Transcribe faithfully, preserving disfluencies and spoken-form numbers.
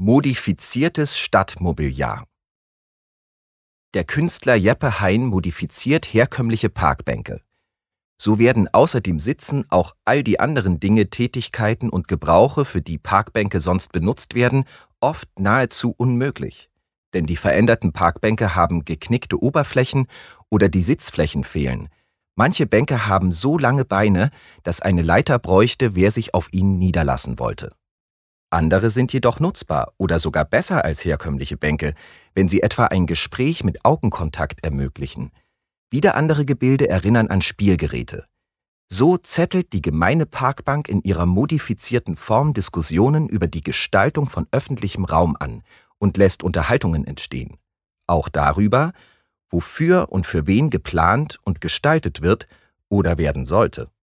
Modifiziertes Stadtmobiliar. Der Künstler Jeppe Hein modifiziert herkömmliche Parkbänke. So werden außer dem Sitzen auch all die anderen Dinge, Tätigkeiten und Gebrauche, für die Parkbänke sonst benutzt werden, oft nahezu unmöglich. Denn die veränderten Parkbänke haben geknickte Oberflächen oder die Sitzflächen fehlen. Manche Bänke haben so lange Beine, dass eine Leiter bräuchte, wer sich auf ihnen niederlassen wollte. Andere sind jedoch nutzbar oder sogar besser als herkömmliche Bänke, wenn sie etwa ein Gespräch mit Augenkontakt ermöglichen. Wieder andere Gebilde erinnern an Spielgeräte. So zettelt die gemeine Parkbank in ihrer modifizierten Form Diskussionen über die Gestaltung von öffentlichem Raum an und lässt Unterhaltungen entstehen. Auch darüber, wofür und für wen geplant und gestaltet wird oder werden sollte.